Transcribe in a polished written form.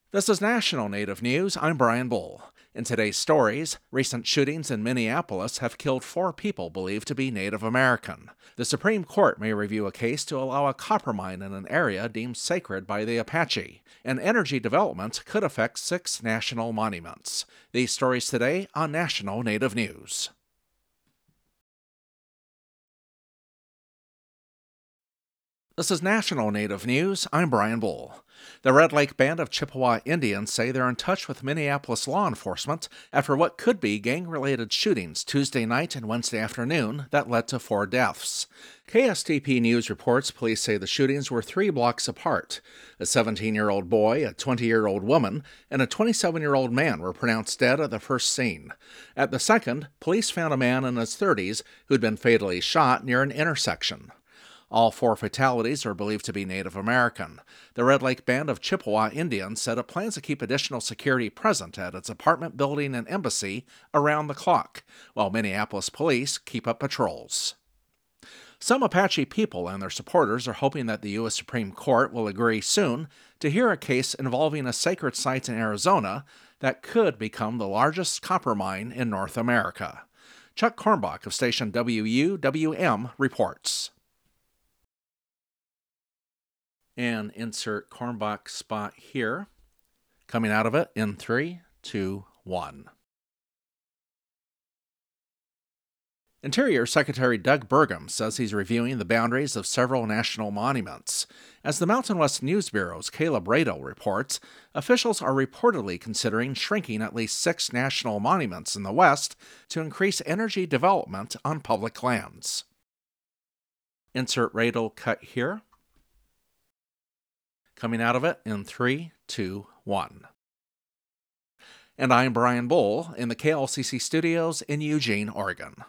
This is National Native News. I'm Brian Bull. In today's stories, recent shootings in Minneapolis have killed 4 people believed to be Native American. The Supreme Court may review a case to allow a copper mine in an area deemed sacred by the Apache. And energy development could affect 6 national monuments. These stories today on National Native News. This is National Native News. I'm Brian Bull. The Red Lake Band of Chippewa Indians say they're in touch with Minneapolis law enforcement after what could be gang-related shootings Tuesday night and Wednesday afternoon that led to 4 deaths. KSTP News reports police say the shootings were 3 blocks apart. A 17-year-old boy, a 20-year-old woman, and a 27-year-old man were pronounced dead at the first scene. At the second, police found a man in his 30s who'd been fatally shot near an intersection. All 4 fatalities are believed to be Native American. The Red Lake Band of Chippewa Indians said it plans to keep additional security present at its apartment building and embassy around the clock, while Minneapolis police keep up patrols. Some Apache people and their supporters are hoping that the U.S. Supreme Court will agree soon to hear a case involving a sacred site in Arizona that could become the largest copper mine in North America. Chuck Kornbach of station WUWM reports. And insert Kornbach spot here. Coming out of it in 3, 2, 1. Interior Secretary Doug Burgum says he's reviewing the boundaries of several national monuments. As the Mountain West News Bureau's Caleb Radel reports, officials are reportedly considering shrinking at least 6 national monuments in the West to increase energy development on public lands. Insert Radel cut here. Coming out of it in 3, 2, 1. And I'm Brian Bull in the KLCC studios in Eugene, Oregon.